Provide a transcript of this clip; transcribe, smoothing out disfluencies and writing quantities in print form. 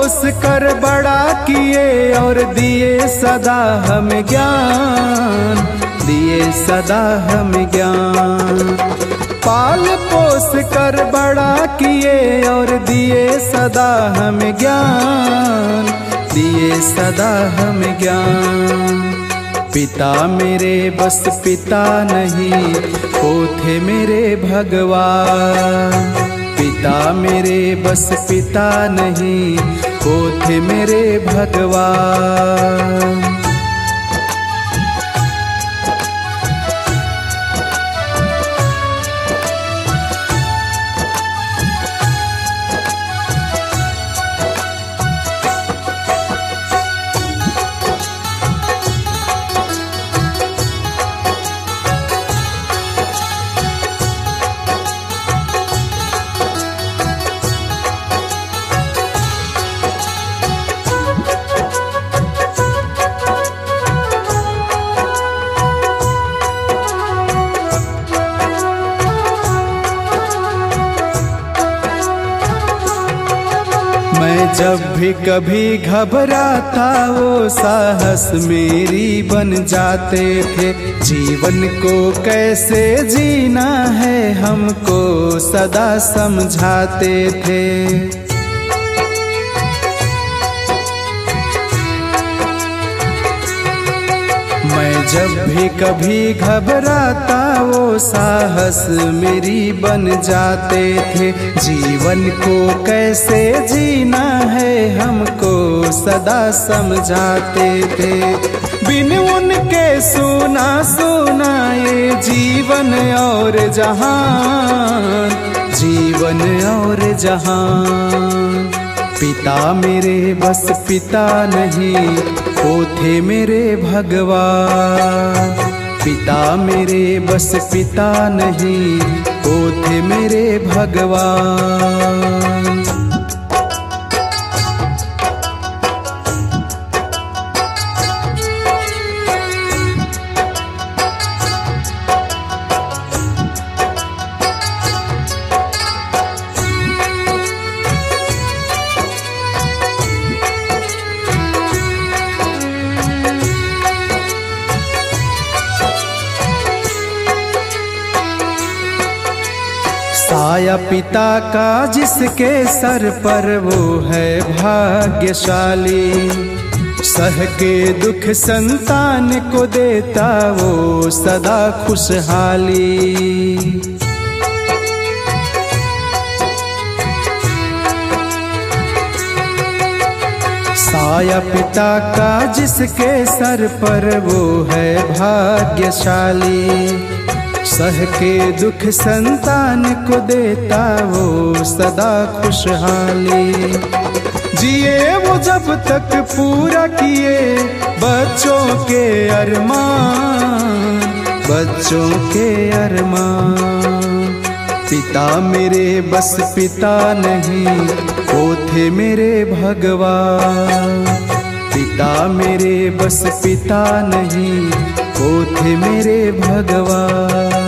पोस कर बड़ा किए और दिए सदा हमें ज्ञान, दिए सदा हमें ज्ञान। पाल पोस कर बड़ा किए और दिए सदा हमें ज्ञान, दिए सदा हमें ज्ञान। पिता मेरे बस पिता नहीं, वो थे मेरे भगवान। पिता मेरे बस पिता नहीं, वो थे मेरे भगवान। मैं जब भी कभी घबराता वो साहस मेरी बन जाते थे। जीवन को कैसे जीना है हमको सदा समझाते थे। मैं जब भी कभी घबराता वो साहस मेरी बन जाते थे। जीवन को कैसे जीना है हमको सदा समझाते थे। बिन उनके सुना सुना ये जीवन और जहान, जीवन और जहान। पिता मेरे बस पिता नहीं, वो थे मेरे भगवान। पिता मेरे बस पिता नहीं, वो थे मेरे भगवान। साया पिता का जिसके सर पर वो है भाग्यशाली। सह के दुख संतान को देता वो सदा खुशहाली। साया पिता का जिसके सर पर वो है भाग्यशाली। सह के दुख संतान को देता वो सदा खुशहाली। जिए वो जब तक पूरा किए बच्चों के अरमान, बच्चों के अरमान। पिता मेरे बस पिता नहीं, वो थे मेरे भगवान। पिता मेरे बस पिता नहीं, वो थे मेरे भगवान।